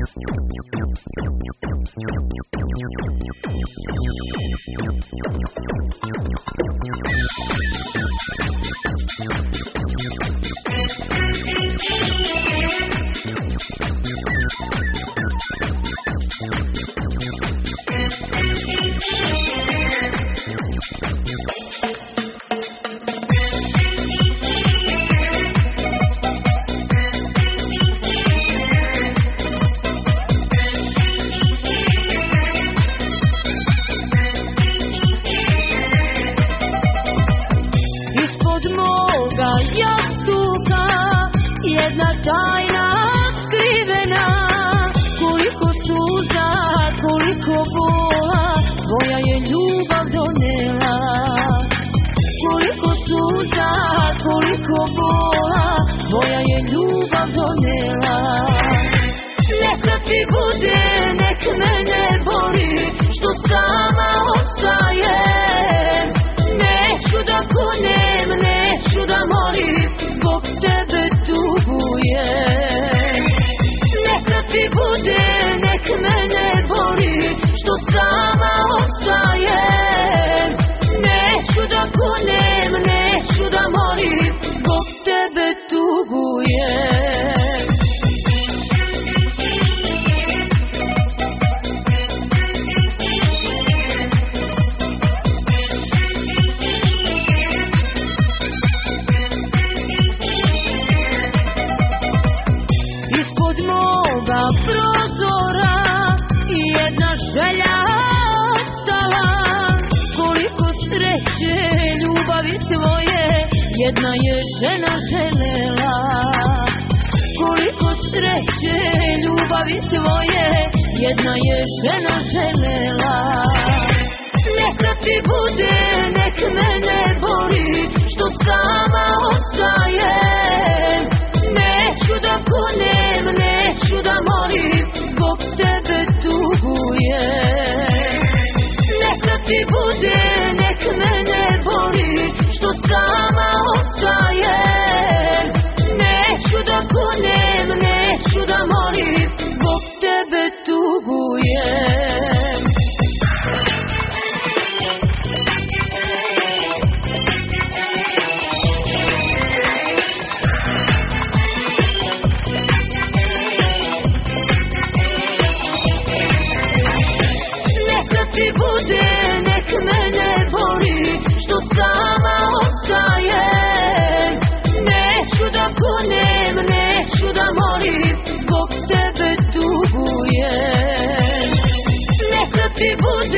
Jedna tajna skrivena, koliko suza, koliko bola, tvoja je ljubav donela. Koliko suza, koliko bola, tvoja je ljubav donela. Neka ti bude, nek mene boli, što sama ostajem. Neću da kunem, neću da molim, zbog tebe tugujem. Neka ti bude, nek mene boli, što sama ostajem. Neću da kunem, neću da molim, zbog tebe tugujem. Ispod moga prozora jedna želja ostala, koliko sreće ljubavi tvoje jedna je žena želela. Koliko sreće ljubavi tvoje jedna je žena želela. Neka ti bude, nek mene boli, što sama ostajem. Neću da kunem, neću da molim, zbog tebe tugujem. Neka ti bude, nek mene boli, što sama ostajem. Neću da kunem, neću da molim, zbog tebe tugujem. Ti bude, nek mene boli, što sama ostajem. Neću da kunem, neću da molim, zbog tebe tugujem. Neka ti bude,